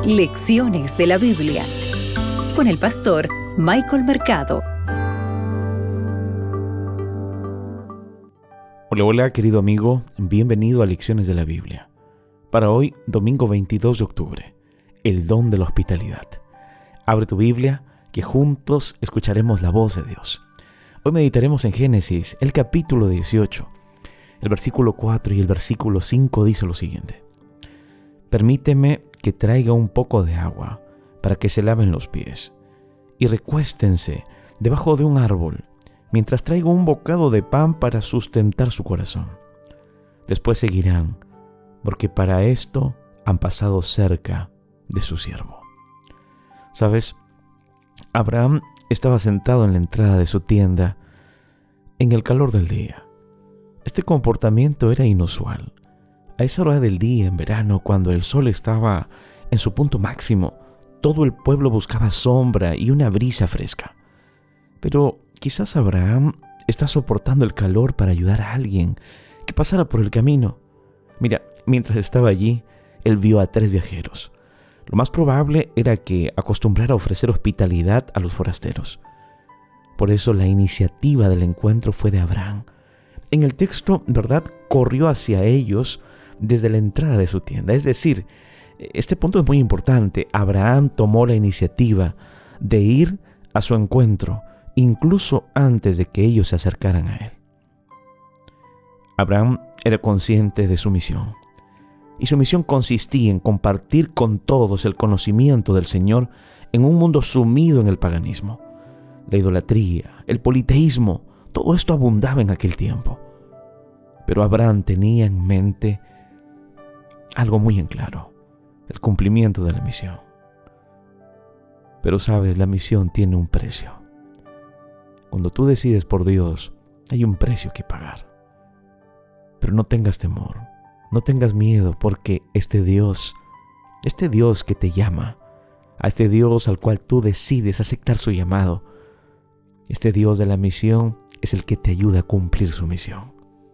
Lecciones de la Biblia con el pastor Michael Mercado. Hola, hola, querido amigo, bienvenido a Lecciones de la Biblia. Para hoy, domingo 22 de octubre, el don de la hospitalidad. Abre tu Biblia, que juntos escucharemos la voz de Dios. Hoy meditaremos en Génesis, el capítulo 18. El versículo 4 y el versículo 5 dice lo siguiente: Permíteme que traiga un poco de agua para que se laven los pies, y recuéstense debajo de un árbol, mientras traigo un bocado de pan para sustentar su corazón. Después seguirán, porque para esto han pasado cerca de su siervo. ¿Sabes? Abraham estaba sentado en la entrada de su tienda en el calor del día. Este comportamiento era inusual. A esa hora del día, en verano, cuando el sol estaba en su punto máximo, todo el pueblo buscaba sombra y una brisa fresca. Pero quizás Abraham está soportando el calor para ayudar a alguien que pasara por el camino. Mira, mientras estaba allí, él vio a 3 viajeros. Lo más probable era que acostumbrara a ofrecer hospitalidad a los forasteros. Por eso la iniciativa del encuentro fue de Abraham. En el texto, ¿verdad?, corrió hacia ellos desde la entrada de su tienda. Es decir, este punto es muy importante. Abraham tomó la iniciativa de ir a su encuentro, incluso antes de que ellos se acercaran a él. Abraham era consciente de su misión. Y su misión consistía en compartir con todos el conocimiento del Señor en un mundo sumido en el paganismo. La idolatría, el politeísmo, todo esto abundaba en aquel tiempo. Pero Abraham tenía en mente algo muy en claro: el cumplimiento de la misión. Pero sabes, la misión tiene un precio. Cuando tú decides por Dios, hay un precio que pagar. Pero no tengas temor, no tengas miedo, porque este Dios que te llama, a este Dios al cual tú decides aceptar su llamado, este Dios de la misión es el que te ayuda a cumplir su misión.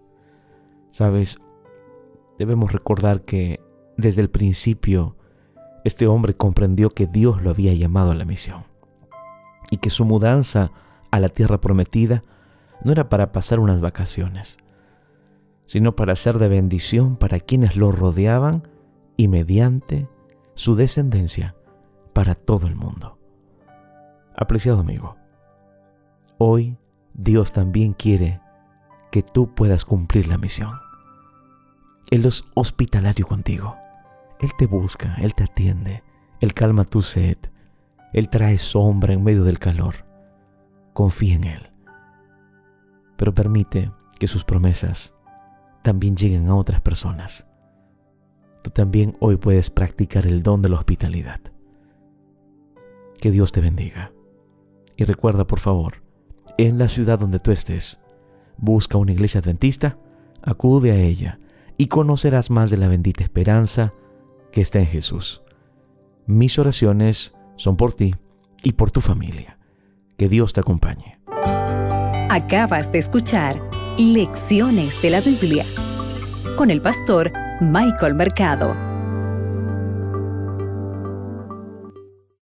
Sabes, debemos recordar que desde el principio este hombre comprendió que Dios lo había llamado a la misión y que su mudanza a la tierra prometida no era para pasar unas vacaciones, sino para ser de bendición para quienes lo rodeaban y mediante su descendencia para todo el mundo. Apreciado amigo, hoy Dios también quiere que tú puedas cumplir la misión. Él es hospitalario contigo. Él te busca, Él te atiende, Él calma tu sed, Él trae sombra en medio del calor. Confía en Él. Pero permite que sus promesas también lleguen a otras personas. Tú también hoy puedes practicar el don de la hospitalidad. Que Dios te bendiga. Y recuerda, por favor, en la ciudad donde tú estés, busca una iglesia adventista, acude a ella y conocerás más de la bendita esperanza que está en Jesús. Mis oraciones son por ti y por tu familia. Que Dios te acompañe. Acabas de escuchar Lecciones de la Biblia con el pastor Michael Mercado.